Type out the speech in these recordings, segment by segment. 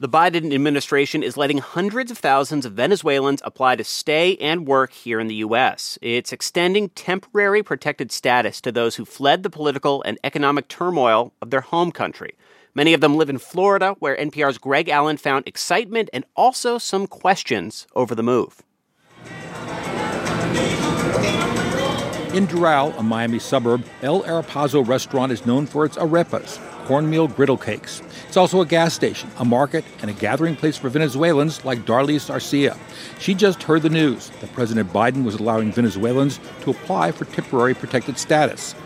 The Biden administration is letting hundreds of thousands of Venezuelans apply to stay and work here in the U.S. It's extending temporary protected status to those who fled the political and economic turmoil of their home country. Many of them live in Florida, where NPR's Greg Allen found excitement and also some questions over the move. In Doral, a Miami suburb, El Arapazo restaurant is known for its arepas, cornmeal griddle cakes. It's also a gas station, a market, and a gathering place for Venezuelans like Darlis Arcia. She just heard the news that President Biden was allowing Venezuelans to apply for temporary protected status,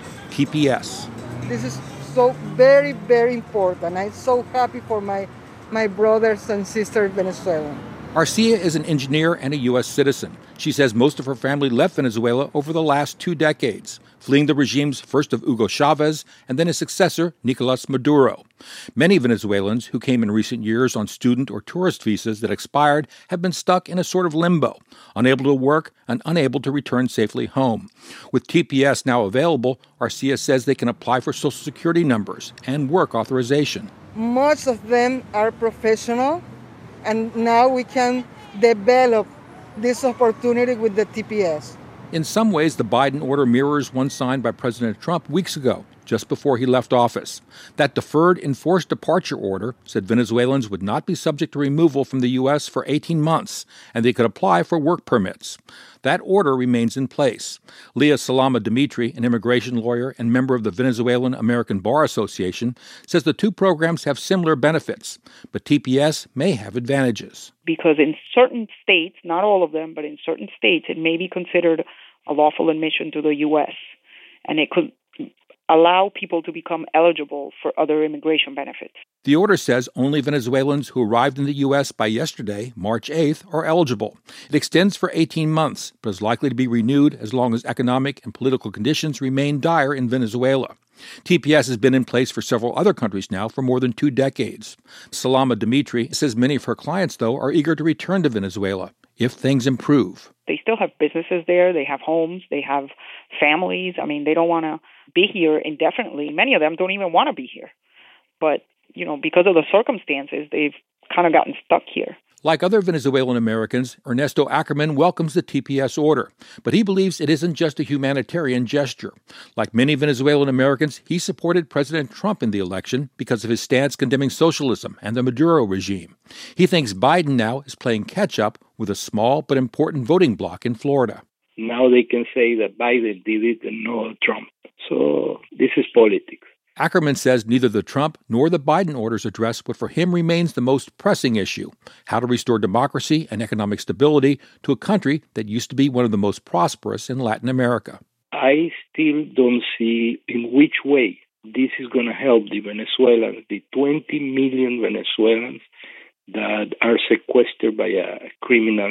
TPS. This is so very, very important. I'm so happy for my brothers and sisters Venezuelan. Arcia is an engineer and a U.S. citizen. She says most of her family left Venezuela over the last 2 decades, fleeing the regimes first of Hugo Chavez and then his successor, Nicolas Maduro. Many Venezuelans who came in recent years on student or tourist visas that expired have been stuck in a sort of limbo, unable to work and unable to return safely home. With TPS now available, Arcia says they can apply for Social Security numbers and work authorization. Most of them are professional, and now we can develop this opportunity with the TPS. In some ways, the Biden order mirrors one signed by President Trump weeks ago, just before he left office. That deferred enforced departure order said Venezuelans would not be subject to removal from the U.S. for 18 months, and they could apply for work permits. That order remains in place. Leah Salama Dimitri, an immigration lawyer and member of the Venezuelan American Bar Association, says the two programs have similar benefits, but TPS may have advantages. Because in certain states, not all of them, but in certain states, it may be considered a lawful admission to the U.S., and it could allow people to become eligible for other immigration benefits. The order says only Venezuelans who arrived in the U.S. by yesterday, March 8th, are eligible. It extends for 18 months, but is likely to be renewed as long as economic and political conditions remain dire in Venezuela. TPS has been in place for several other countries now for more than 2 decades. Salama Dimitri says many of her clients, though, are eager to return to Venezuela if things improve. They still have businesses there. They have homes. They have families. I mean, they don't want to be here indefinitely. Many of them don't even want to be here. But, because of the circumstances, they've kind of gotten stuck here. Like other Venezuelan Americans, Ernesto Ackerman welcomes the TPS order, but he believes it isn't just a humanitarian gesture. Like many Venezuelan Americans, he supported President Trump in the election because of his stance condemning socialism and the Maduro regime. He thinks Biden now is playing catch-up with a small but important voting bloc in Florida. Now they can say that Biden did it and not Trump. So this is politics. Ackerman says neither the Trump nor the Biden orders address what for him remains the most pressing issue, how to restore democracy and economic stability to a country that used to be one of the most prosperous in Latin America. I still don't see in which way this is going to help the Venezuelans, the 20 million Venezuelans that are sequestered by a criminal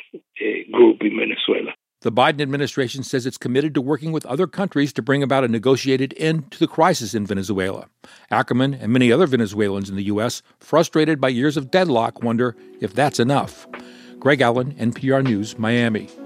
group in Venezuela. The Biden administration says it's committed to working with other countries to bring about a negotiated end to the crisis in Venezuela. Ackerman and many other Venezuelans in the U.S., frustrated by years of deadlock, wonder if that's enough. Greg Allen, NPR News, Miami.